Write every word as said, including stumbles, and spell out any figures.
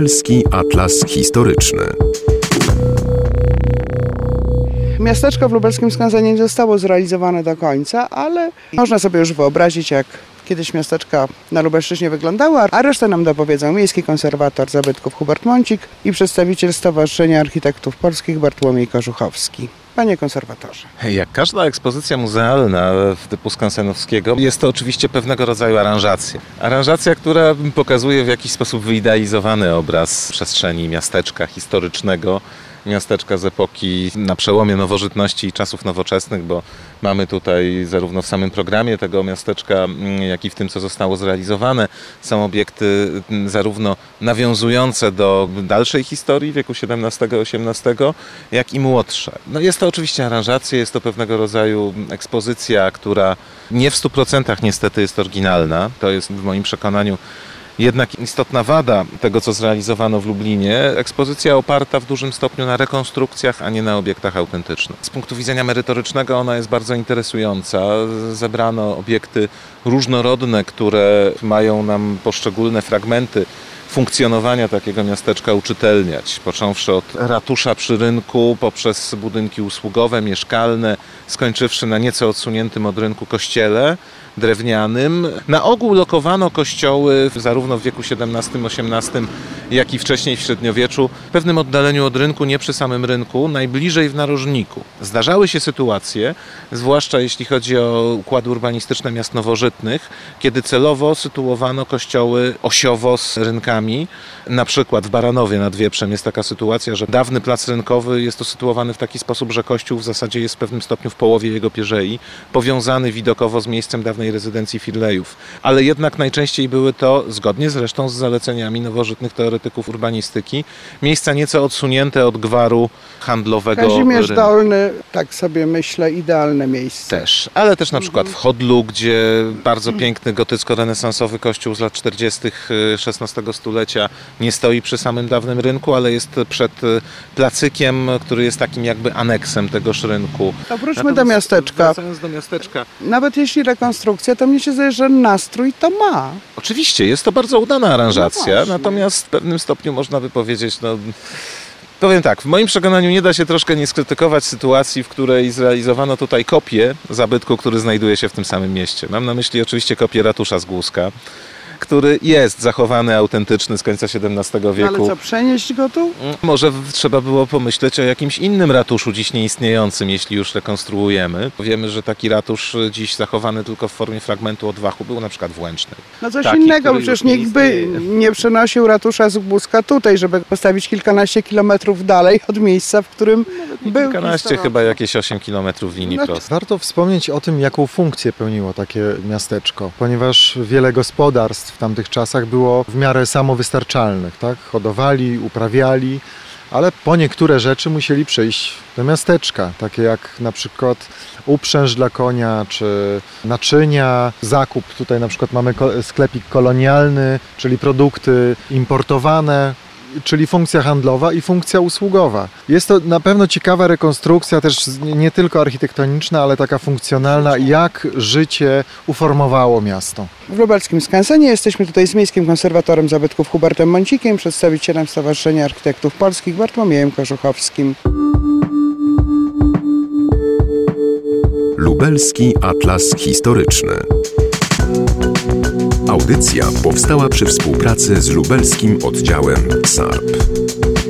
Lubelski Atlas Historyczny. Miasteczko w lubelskim skansenie nie zostało zrealizowane do końca, ale można sobie już wyobrazić, jak kiedyś miasteczka na Lubelszczyźnie wyglądały, a resztę nam dopowiedzą miejski konserwator zabytków Hubert Mącik i przedstawiciel Stowarzyszenia Architektów Polskich Bartłomiej Korzuchowski. Panie konserwatorze. Jak każda ekspozycja muzealna typu skansenowskiego, jest to oczywiście pewnego rodzaju aranżacja. Aranżacja, która pokazuje w jakiś sposób wyidealizowany obraz przestrzeni miasteczka historycznego, miasteczka z epoki na przełomie nowożytności i czasów nowoczesnych, bo mamy tutaj zarówno w samym programie tego miasteczka, jak i w tym, co zostało zrealizowane, są obiekty zarówno nawiązujące do dalszej historii wieku siedemnastego osiemnastego, jak i młodsze. No jest to oczywiście aranżacja, jest to pewnego rodzaju ekspozycja, która nie w stu procentach niestety jest oryginalna. To jest w moim przekonaniu jednak istotna wada tego, co zrealizowano w Lublinie. Ekspozycja oparta w dużym stopniu na rekonstrukcjach, a nie na obiektach autentycznych. Z punktu widzenia merytorycznego ona jest bardzo interesująca. Zebrano obiekty różnorodne, które mają nam poszczególne fragmenty funkcjonowania takiego miasteczka uczytelniać, począwszy od ratusza przy rynku, poprzez budynki usługowe, mieszkalne, skończywszy na nieco odsuniętym od rynku kościele drewnianym. Na ogół lokowano kościoły zarówno w wieku siedemnastym osiemnastym, jak i wcześniej w średniowieczu, w pewnym oddaleniu od rynku, nie przy samym rynku, najbliżej w narożniku. Zdarzały się sytuacje, zwłaszcza jeśli chodzi o układy urbanistyczne miast nowożytnych, kiedy celowo sytuowano kościoły osiowo z rynkami. Na przykład w Baranowie nad Wieprzem jest taka sytuacja, że dawny plac rynkowy jest to sytuowany w taki sposób, że kościół w zasadzie jest w pewnym stopniu w połowie jego pierzei, powiązany widokowo z miejscem dawnej rezydencji Firlejów. Ale jednak najczęściej były to, zgodnie zresztą z zaleceniami nowożytnych teoretyków urbanistyki, miejsca nieco odsunięte od gwaru handlowego. Kazimierz Dolny, tak sobie myślę, idealne miejsce. Też, ale też na przykład w Chodlu, gdzie bardzo piękny gotycko-renesansowy kościół z lat czterdziestych szesnastego stulecia nie stoi przy samym dawnym rynku, ale jest przed placykiem, który jest takim jakby aneksem tegoż rynku. To wróćmy do miasteczka. Wracając do miasteczka. Nawet jeśli rekonstrukcja, to mnie się zdaje, że nastrój to ma. Oczywiście, jest to bardzo udana aranżacja, no natomiast w pewnym stopniu można by powiedzieć, no... Powiem tak, w moim przekonaniu nie da się troszkę nie skrytykować sytuacji, w której zrealizowano tutaj kopię zabytku, który znajduje się w tym samym mieście. Mam na myśli oczywiście kopię ratusza z Głuska, który jest zachowany, autentyczny z końca siedemnastego wieku. Ale co, przenieść go tu? Może trzeba było pomyśleć o jakimś innym ratuszu dziś nieistniejącym, jeśli już rekonstruujemy. Wiemy, że taki ratusz dziś zachowany tylko w formie fragmentu odwachu był na przykład w Łęcznej. No coś taki, innego, przecież nikt by nie przenosił ratusza z Głuska tutaj, żeby postawić kilkanaście kilometrów dalej od miejsca, w którym no, był. Kilkanaście, chyba jakieś osiem kilometrów linii no, prostej. Warto wspomnieć o tym, jaką funkcję pełniło takie miasteczko, ponieważ wiele gospodarstw w tamtych czasach było w miarę samowystarczalnych, tak? Hodowali, uprawiali, ale po niektóre rzeczy musieli przyjść do miasteczka, takie jak na przykład uprzęż dla konia, czy naczynia, zakup. Tutaj na przykład mamy sklepik kolonialny, czyli produkty importowane, czyli funkcja handlowa i funkcja usługowa. Jest to na pewno ciekawa rekonstrukcja, też nie tylko architektoniczna, ale taka funkcjonalna, jak życie uformowało miasto. W lubelskim skansenie jesteśmy tutaj z miejskim konserwatorem zabytków Hubertem Mącikiem, przedstawicielem Stowarzyszenia Architektów Polskich Bartłomiejem Korzuchowskim. Lubelski Atlas Historyczny. Audycja powstała przy współpracy z lubelskim oddziałem S A R P.